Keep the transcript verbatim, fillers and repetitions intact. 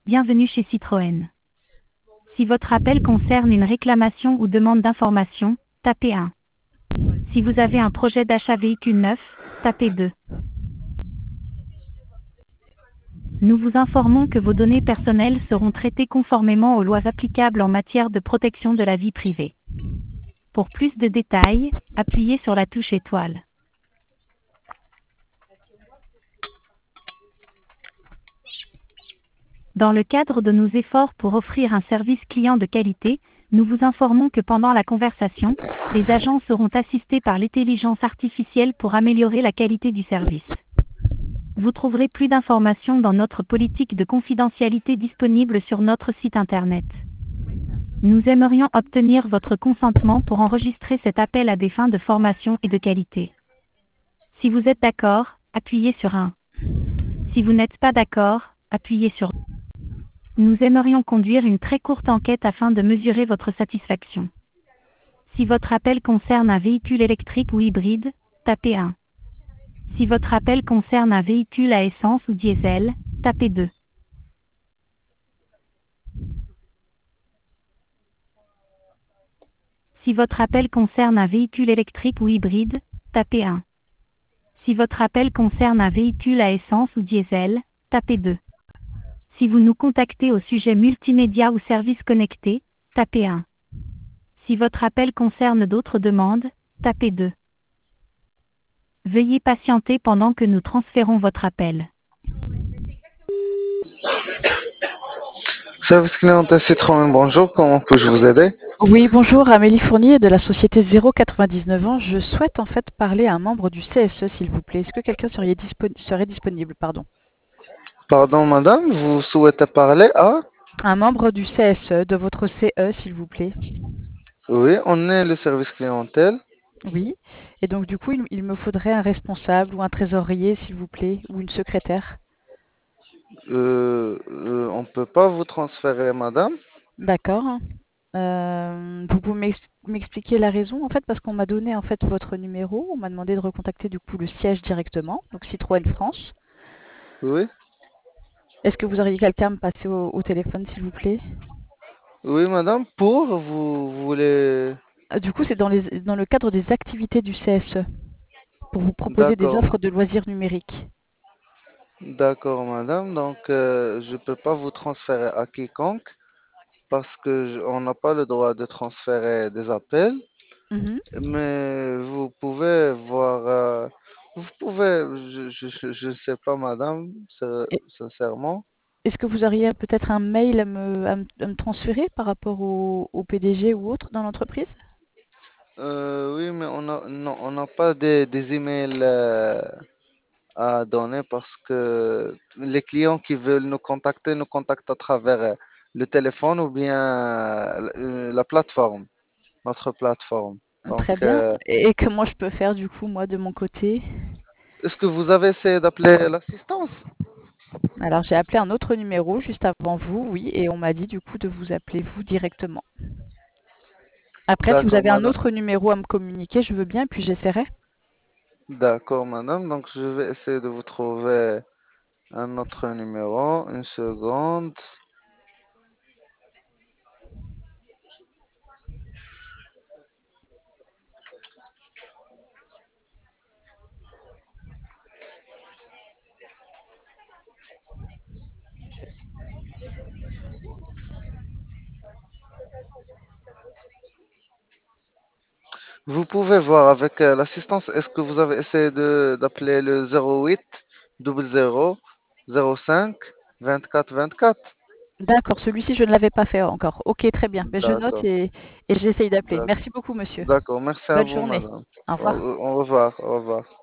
Bienvenue chez Citroën. Si votre appel concerne une réclamation ou demande d'information, tapez un. Si vous avez un projet d'achat véhicule neuf, tapez deux. Nous vous informons que vos données personnelles seront traitées conformément aux lois applicables en matière de protection de la vie privée. Pour plus de détails, appuyez sur la touche étoile. Dans le cadre de nos efforts pour offrir un service client de qualité, nous vous informons que pendant la conversation, les agents seront assistés par l'intelligence artificielle pour améliorer la qualité du service. Vous trouverez plus d'informations dans notre politique de confidentialité disponible sur notre site internet. Nous aimerions obtenir votre consentement pour enregistrer cet appel à des fins de formation et de qualité. Si vous êtes d'accord, appuyez sur un. Si vous n'êtes pas d'accord, appuyez sur deux. Nous aimerions conduire une très courte enquête afin de mesurer votre satisfaction. Si votre appel concerne un véhicule électrique ou hybride, tapez un. Si votre appel concerne un véhicule à essence ou diesel, tapez deux. Si votre appel concerne un véhicule électrique ou hybride, tapez un. Si votre appel concerne un véhicule à essence ou diesel, tapez deux. Si vous nous contactez au sujet multimédia ou services connectés, tapez un. Si votre appel concerne d'autres demandes, tapez deux. Veuillez patienter pendant que nous transférons votre appel. Service clientèle Citroën, bonjour, comment puis-je vous aider? Oui, bonjour, Amélie Fournier de la société zéro quatre-vingt-dix-neuf ans. Je souhaite en fait parler à un membre du C S E, s'il vous plaît. Est-ce que quelqu'un serait, dispo- serait disponible, pardon? Pardon madame, vous souhaitez parler à? Un membre du C S E, de votre C E, s'il vous plaît. Oui, on est le service clientèle. Oui. Et donc du coup, il, il me faudrait un responsable ou un trésorier, s'il vous plaît, ou une secrétaire. Euh, euh, on ne peut pas vous transférer madame. D'accord. Euh, vous pouvez m'ex- m'expliquer la raison, en fait, parce qu'on m'a donné en fait votre numéro. On m'a demandé de recontacter du coup le siège directement, donc Citroën France. Oui, Est-ce que vous auriez quelqu'un à me passer au, au téléphone, s'il vous plaît? oui madame, pour, vous, vous voulez... Ah, du coup, c'est dans les dans le cadre des activités du C S E, pour vous proposer des D'accord, offres de loisirs numériques. d'accord madame, donc euh, je ne peux pas vous transférer à quiconque parce que je- on n'a pas le droit de transférer des appels. Mhm. Mais vous pouvez voir, euh, vous pouvez, je, je, je je ne sais pas, madame, sin- Et sincèrement. est-ce que vous auriez peut-être un mail à me, à me, à me transférer par rapport au, au P D G ou autre dans l'entreprise? Euh, oui, mais on a, non, on n'a pas des, des emails euh, à donner parce que les clients qui veulent nous contacter nous contactent à travers euh, le téléphone ou bien euh, la plateforme, notre plateforme. Donc, Très bien. euh, Et comment je peux faire du coup, moi, de mon côté? est-ce que vous avez essayé d'appeler l'assistance? Alors, j'ai appelé un autre numéro juste avant vous, oui, et on m'a dit du coup de vous appeler vous directement. Après, si vous D'accord, avez un madame. autre numéro à me communiquer, je veux bien, et puis j'essaierai. D'accord, madame. Donc, je vais essayer de vous trouver un autre numéro. Une seconde. Vous pouvez voir avec euh, l'assistance, est-ce que vous avez essayé de d'appeler le zéro huit zéro zéro zéro cinq vingt-quatre vingt-quatre? D'accord, celui-ci, je ne l'avais pas fait encore. Ok, très bien. Ben, je note D'accord, et, et j'essaye d'appeler. d'accord. Merci beaucoup, monsieur. D'accord, merci à Bonne vous, journée. madame. Au Au revoir. au revoir, au revoir.